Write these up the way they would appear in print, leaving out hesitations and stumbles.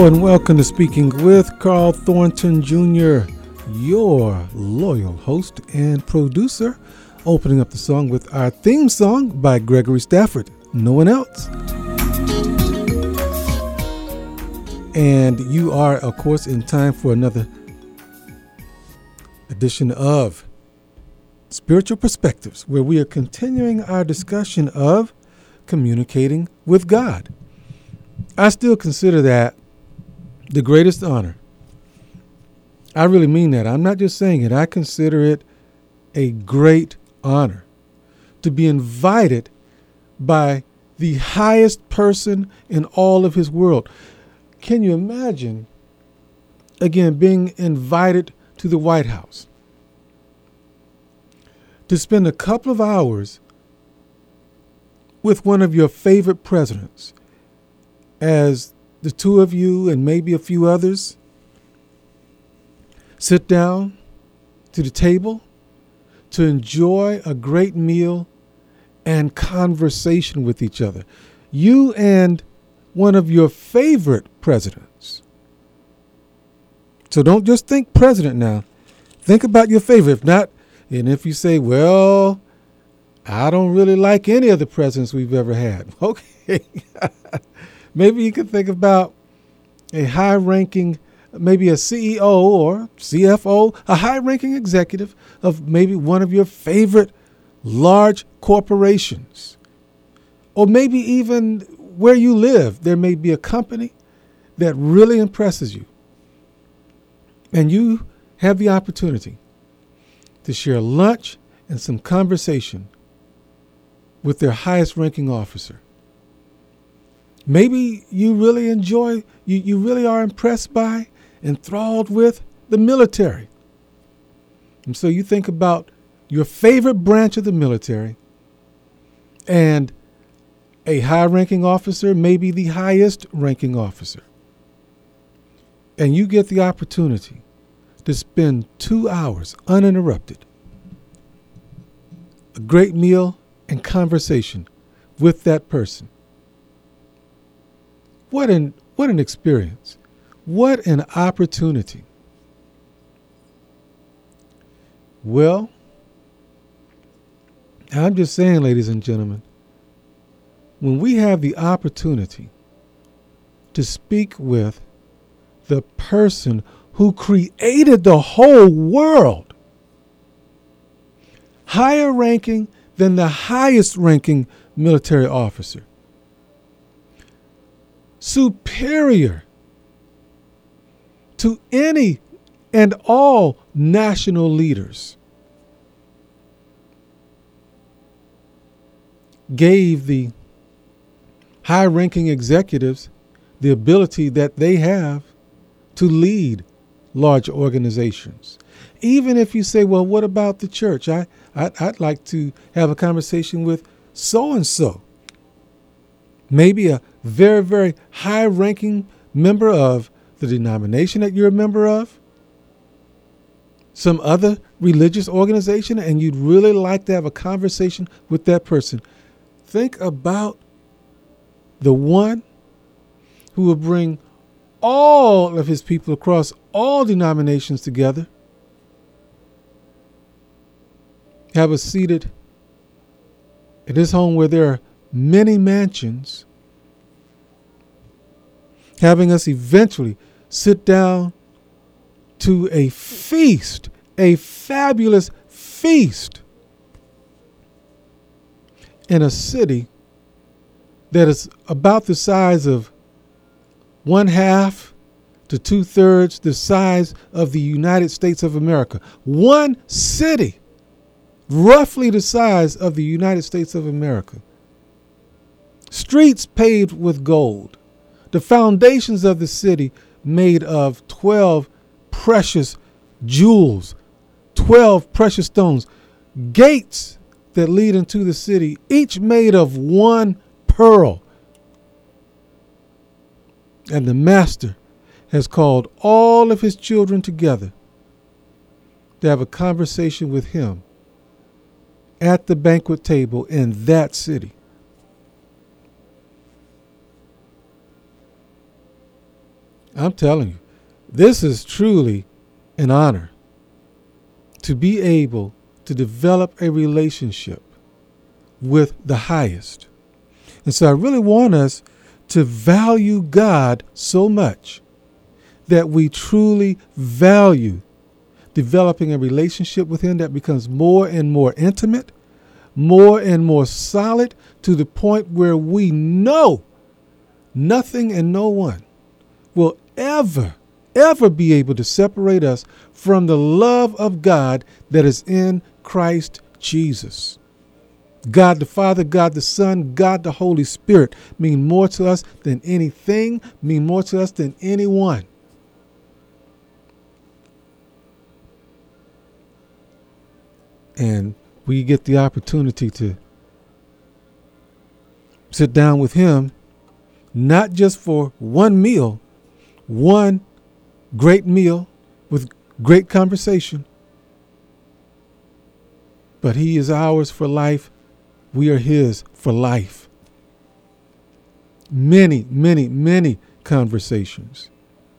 and welcome to Speaking with Carl Thornton Jr., your loyal host and producer, opening up the song with our theme song by Gregory Stafford, No One Else. And you are, of course, in time for another edition of Spiritual Perspectives, where we are continuing our discussion of communicating with God. I still consider that the greatest honor. I really mean that. I'm not just saying it. I consider it a great honor to be invited by the highest person in all of his world. Can you imagine, again, being invited to the White House to spend a couple of hours with one of your favorite presidents, as the two of you and maybe a few others sit down to the table to enjoy a great meal and conversation with each other. You and one of your favorite presidents. So don't just think president now. Think about your favorite. If not, and if you say, well, I don't really like any of the presidents we've ever had. Okay. Maybe you could think about a high-ranking, maybe a CEO or CFO, a high-ranking executive of maybe one of your favorite large corporations. Or maybe even where you live, there may be a company that really impresses you. And you have the opportunity to share lunch and some conversation with their highest-ranking officer. Maybe you really enjoy, you really are impressed by, enthralled with the military. And so you think about your favorite branch of the military and a high-ranking officer, maybe the highest-ranking officer. And you get the opportunity to spend 2 hours uninterrupted, a great meal and conversation with that person. What an experience. What an opportunity. Well, I'm just saying, ladies and gentlemen, when we have the opportunity to speak with the person who created the whole world, higher ranking than the highest ranking military officer, superior to any and all national leaders, gave the high-ranking executives the ability that they have to lead large organizations. Even if you say, well, what about the church? I'd like to have a conversation with so-and-so. Maybe a very, very high-ranking member of the denomination that you're a member of, some other religious organization, and you'd really like to have a conversation with that person. Think about the one who will bring all of his people across all denominations together, have us seated in his home where there are many mansions, having us eventually sit down to a feast, a fabulous feast in a city that is about the size of 1/2 to 2/3 the size of the United States of America. One city, roughly the size of the United States of America. Streets paved with gold. The foundations of the city made of 12 precious jewels, 12 precious stones. Gates that lead into the city, each made of one pearl. And the master has called all of his children together to have a conversation with him at the banquet table in that city. I'm telling you, this is truly an honor to be able to develop a relationship with the highest. And so I really want us to value God so much that we truly value developing a relationship with him that becomes more and more intimate, more and more solid, to the point where we know nothing and no one will ever be able to separate us from the love of God that is in Christ Jesus. God the Father, God the Son, God the Holy Spirit mean more to us than anything, mean more to us than anyone. And we get the opportunity to sit down with him, not just for one meal, one great meal with great conversation, but he is ours for life. We are his for life. Many, many, many conversations.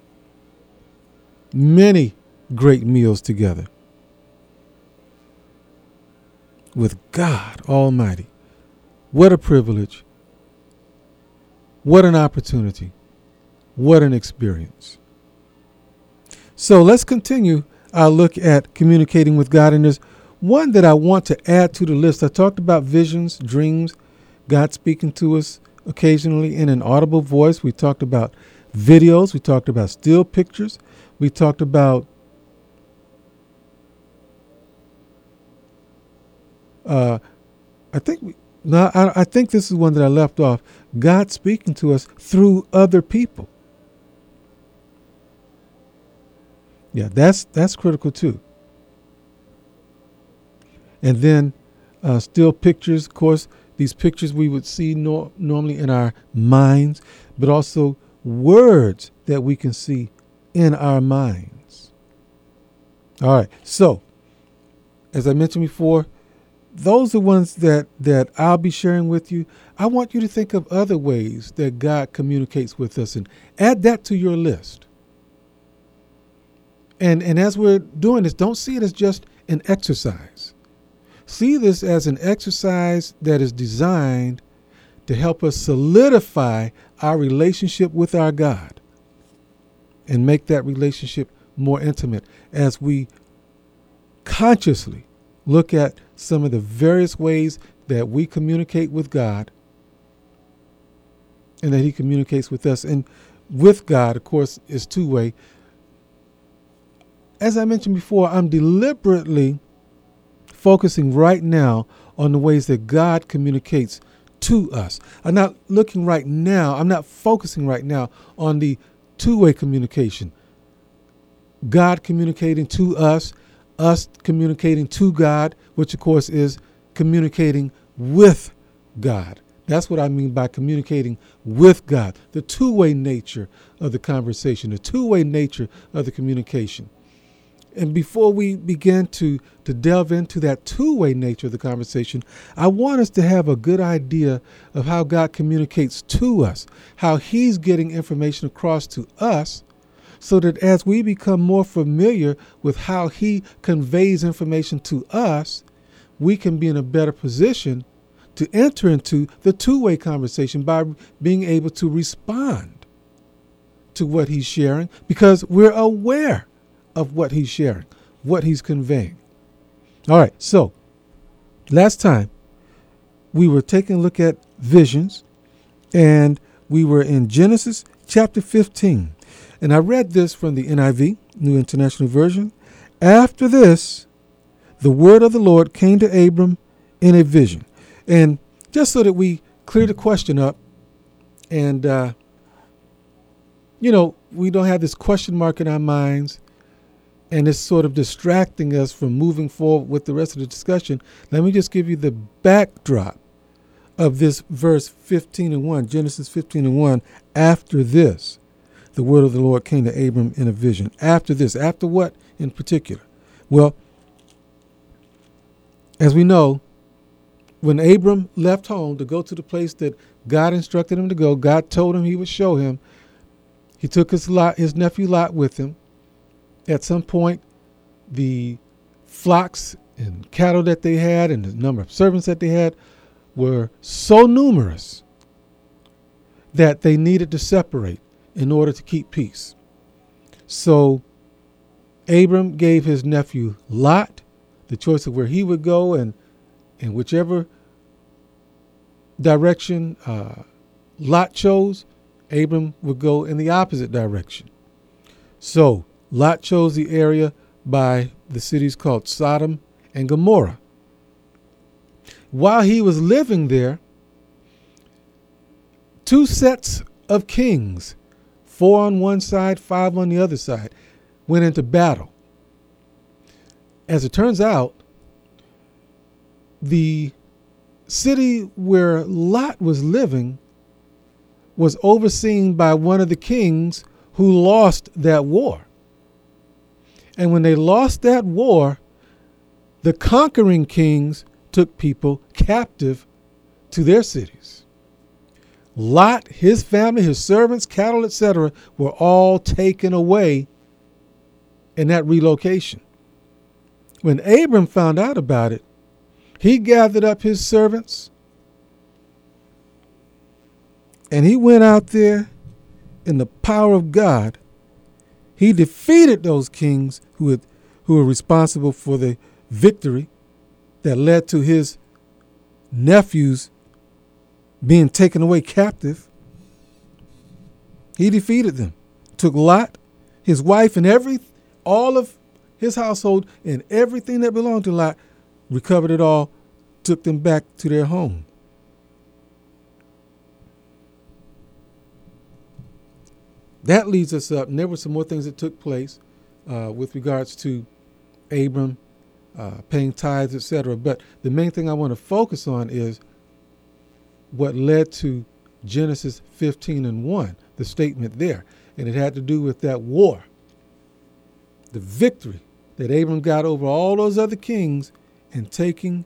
Many great meals together with God Almighty. What a privilege. What an opportunity. What an experience. So let's continue our look at communicating with God. And there's one that I want to add to the list. I talked about visions, dreams, God speaking to us occasionally in an audible voice. We talked about videos. We talked about still pictures. We talked about I think this is one that I left off. God speaking to us through other people. Yeah, that's critical too. And then still pictures, of course, these pictures we would see normally in our minds, but also words that we can see in our minds. All right, so as I mentioned before, those are ones that I'll be sharing with you. I want you to think of other ways that God communicates with us and add that to your list. And as we're doing this, don't see it as just an exercise. See this as an exercise that is designed to help us solidify our relationship with our God and make that relationship more intimate as we consciously look at some of the various ways that we communicate with God and that he communicates with us. And with God, of course, is two-way. As I mentioned before, I'm deliberately focusing right now on the ways that God communicates to us. I'm not focusing right now on the two-way communication. God communicating to us communicating to God, which of course is communicating with God. That's what I mean by communicating with God. The two-way nature of the conversation, the two-way nature of the communication. And before we begin to delve into that two-way nature of the conversation, I want us to have a good idea of how God communicates to us, how he's getting information across to us, so that as we become more familiar with how he conveys information to us, we can be in a better position to enter into the two-way conversation by being able to respond to what he's sharing, because we're aware of what he's sharing, what he's conveying. All right, so last time we were taking a look at visions, and we were in Genesis chapter 15. And I read this from the NIV, New International Version. After this, the word of the Lord came to Abram in a vision. And just so that we clear the question up and, we don't have this question mark in our minds and it's sort of distracting us from moving forward with the rest of the discussion, let me just give you the backdrop of this verse 15:1, Genesis 15:1. After this, the word of the Lord came to Abram in a vision. After this, after what in particular? Well, as we know, when Abram left home to go to the place that God instructed him to go, God told him he would show him. He took his nephew Lot with him. At some point, the flocks and cattle that they had and the number of servants that they had were so numerous that they needed to separate in order to keep peace. So Abram gave his nephew Lot the choice of where he would go, and in whichever direction Lot chose, Abram would go in the opposite direction. So Lot chose the area by the cities called Sodom and Gomorrah. While he was living there, two sets of kings, 4 on one side, 5 on the other side, went into battle. As it turns out, the city where Lot was living was overseen by one of the kings who lost that war. And when they lost that war, the conquering kings took people captive to their cities. Lot, his family, his servants, cattle, etc., were all taken away in that relocation. When Abram found out about it, he gathered up his servants and he went out there in the power of God. He defeated those kings who were responsible for the victory that led to his nephews being taken away captive. He defeated them, took Lot, his wife, and all of his household and everything that belonged to Lot, recovered it all, took them back to their home. That leads us up, and there were some more things that took place with regards to Abram paying tithes, etc. But the main thing I want to focus on is what led to Genesis 15:1, the statement there. And it had to do with that war, the victory that Abram got over all those other kings and taking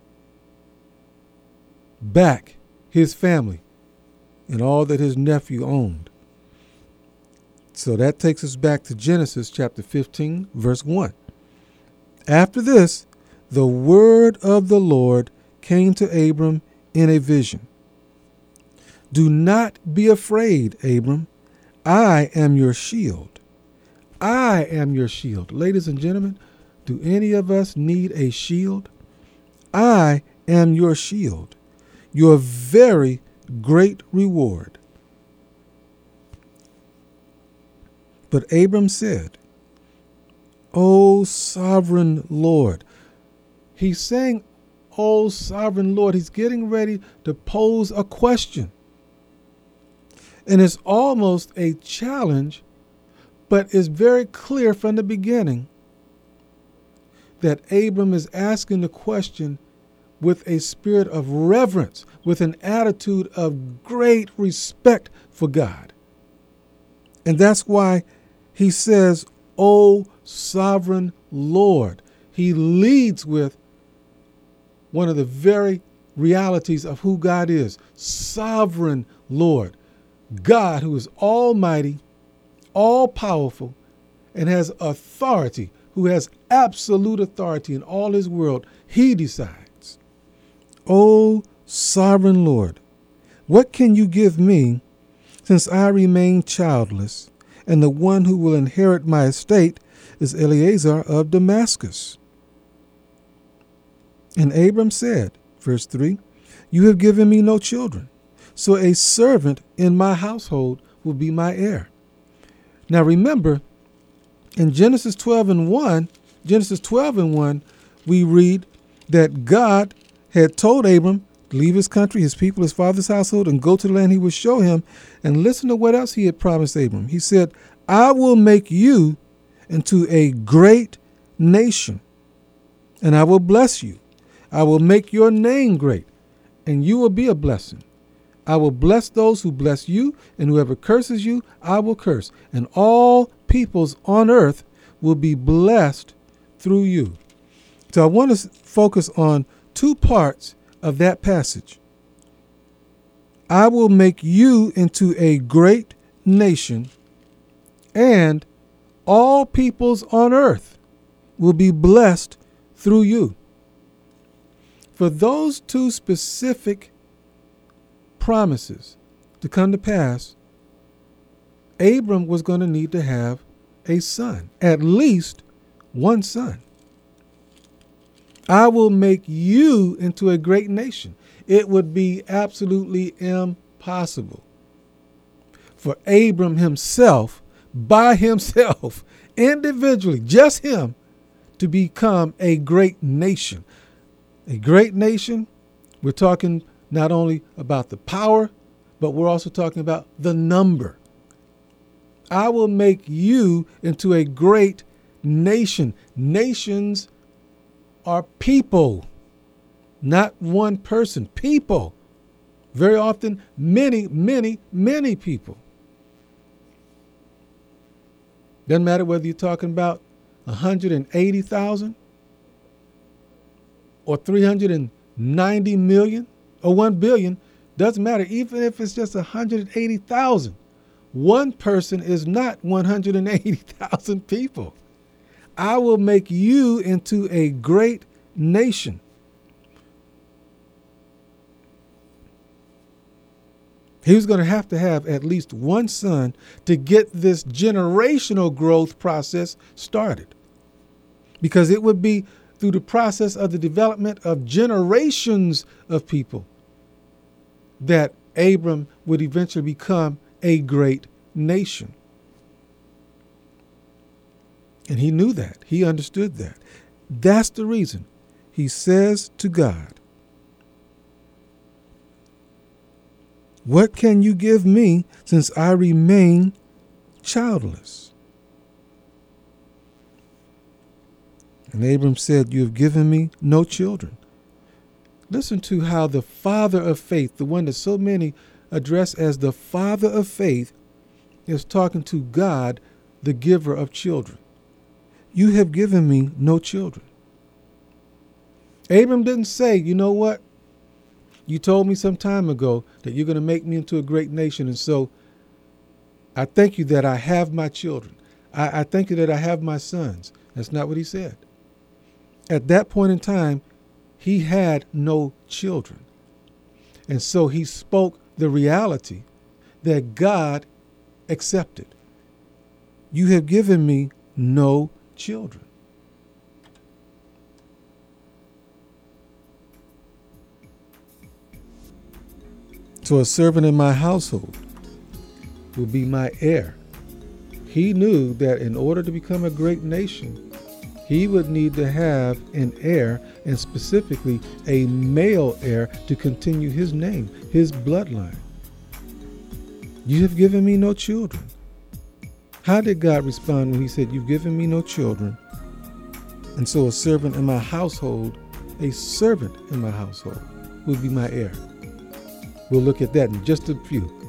back his family and all that his nephew owned. So that takes us back to Genesis chapter 15, verse 1. After this, the word of the Lord came to Abram in a vision. Do not be afraid, Abram. I am your shield. I am your shield. Ladies and gentlemen, do any of us need a shield? I am your shield, your very great reward. But Abram said, O sovereign Lord. He's saying, O sovereign Lord. He's getting ready to pose a question. And it's almost a challenge, but it's very clear from the beginning that Abram is asking the question with a spirit of reverence, with an attitude of great respect for God. And that's why he says, O sovereign Lord. He leads with one of the very realities of who God is. Sovereign Lord. God who is almighty, all-powerful, and has authority, who has absolute authority in all his world. He decides. O sovereign Lord, what can you give me since I remain childless, and the one who will inherit my estate is Eliezer of Damascus? And Abram said, verse 3, you have given me no children, so a servant in my household will be my heir. Now remember, in Genesis 12:1, we read that God had told Abram to leave his country, his people, his father's household, and go to the land he would show him. And listen to what else he had promised Abram. He said, I will make you into a great nation, and I will bless you. I will make your name great, and you will be a blessing. I will bless those who bless you, and whoever curses you, I will curse. And all peoples on earth will be blessed through you. So I want to focus on two parts of that passage. I will make you into a great nation, and all peoples on earth will be blessed through you. For those two specific promises to come to pass, Abram was going to need to have a son, at least one son. I will make you into a great nation. It would be absolutely impossible for Abram himself, by himself, individually, just him, to become a great nation. A great nation, we're talking not only about the power, but we're also talking about the number. I will make you into a great nation. Nations are people, not one person. People. Very often, many, many, many people. Doesn't matter whether you're talking about 180,000 or 390 million or 1 billion. Doesn't matter. Even if it's just 180,000. One person is not 180,000 people. I will make you into a great nation. He was going to have at least one son to get this generational growth process started. Because it would be through the process of the development of generations of people that Abram would eventually become a great nation. And he knew that. He understood that. That's the reason he says to God, "What can you give me since I remain childless?" And Abram said, "You have given me no children." Listen to how the father of faith, the one that so many address as the father of faith, is talking to God, the giver of children. You have given me no children. Abram didn't say, you know what? You told me some time ago that you're going to make me into a great nation, and so I thank you that I have my children. I thank you that I have my sons. That's not what he said. At that point in time, he had no children. And so he spoke the reality that God accepted. You have given me no children. So a servant in my household will be my heir. He knew that in order to become a great nation, he would need to have an heir, and specifically a male heir, to continue his name, his bloodline. You have given me no children. How did God respond when he said, you've given me no children, and so a servant in my household will be my heir? We'll look at that in just a few.